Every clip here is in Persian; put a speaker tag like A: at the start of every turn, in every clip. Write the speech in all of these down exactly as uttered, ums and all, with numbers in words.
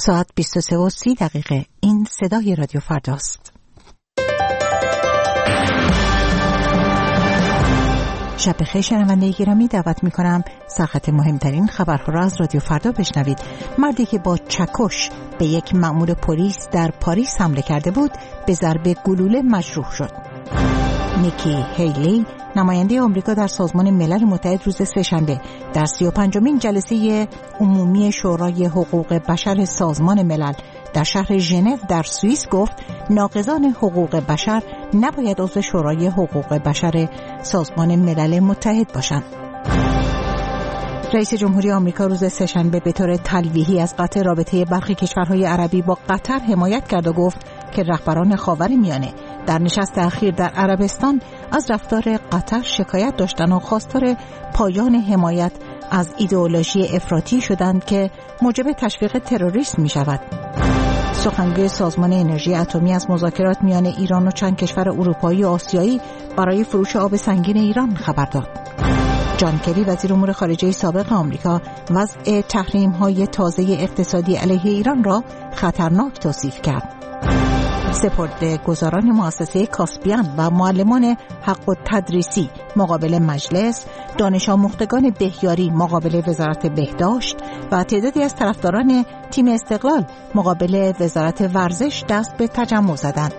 A: ساعت بیست و سه و سی دقیقه. این صدای رادیو فرداست. شب بخیر شنونده گرامی، دعوت می‌کنم سرخط مهمترین خبرها را از رادیو فردا بشنوید. مردی که با چکش به یک مأمور پلیس در پاریس حمله کرده بود به ضرب گلوله مجروح شد. نیکی هیلی، نماینده آمریکا در سازمان ملل متحد، روز سه‌شنبه در سی و پنجمین جلسه عمومی شورای حقوق بشر سازمان ملل در شهر ژنو در سوئیس گفت ناقضان حقوق بشر نباید عضو شورای حقوق بشر سازمان ملل متحد باشند. رئیس جمهوری آمریکا روز سه‌شنبه به طور تلویحی از قطع رابطه برخی کشورهای عربی با قطر حمایت کرد و گفت که رهبران خاورمیانه در نشست اخیر در عربستان از رفتار قطر شکایت داشتند و خواستار پایان حمایت از ایدئولوژی افراطی شدند که موجب تشویق تروریسم می شود. سخنگوی سازمان انرژی اتمی از مذاکرات میان ایران و چند کشور اروپایی و آسیایی برای فروش آب سنگین ایران خبر داد. جان کری، وزیر امور خارجه سابق آمریکا، وضع تحریم‌های تازه اقتصادی علیه ایران را خطرناک توصیف کرد. سپرده‌گزاران مؤسسه کاسپیان و معلمان حق التدریسی مقابل مجلس، دانش آموختگان بهیاری مقابل وزارت بهداشت و تعدادی از طرفداران تیم استقلال مقابل وزارت ورزش دست به تجمع زدند.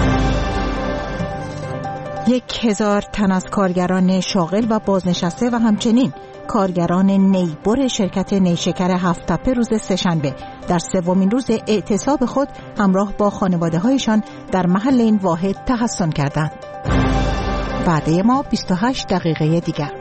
A: یک هزار تن از کارگران شاغل و بازنشسته و همچنین کارگران نیبر شرکت نیشکر هفت تپه روز سه‌شنبه در سومین روز اعتصاب خود همراه با خانواده‌هایشان در محل این واحد تحصن کردند. وعده ما بیست و هشت دقیقه دیگر.